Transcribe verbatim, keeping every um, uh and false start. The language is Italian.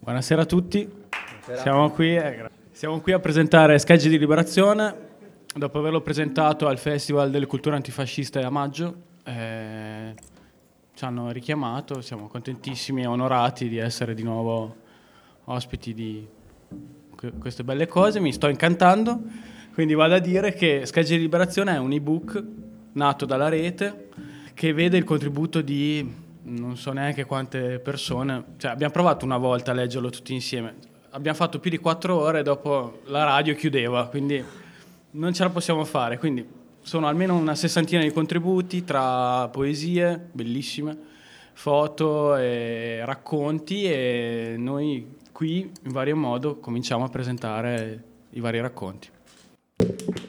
Buonasera a tutti, siamo qui, eh, siamo qui a presentare Schegge di Liberazione, dopo averlo presentato al Festival delle Culture Antifasciste a maggio. Eh, ci hanno richiamato, siamo contentissimi e onorati di essere di nuovo ospiti di queste belle cose, mi sto incantando, quindi vado a dire che Schegge di Liberazione è un ebook nato dalla rete che vede il contributo di non so neanche quante persone, cioè abbiamo provato una volta a leggerlo tutti insieme, abbiamo fatto più di quattro ore, dopo la radio chiudeva, quindi non ce la possiamo fare, quindi sono almeno una sessantina di contributi tra poesie bellissime, foto e racconti, e noi qui in vario modo cominciamo a presentare i vari racconti.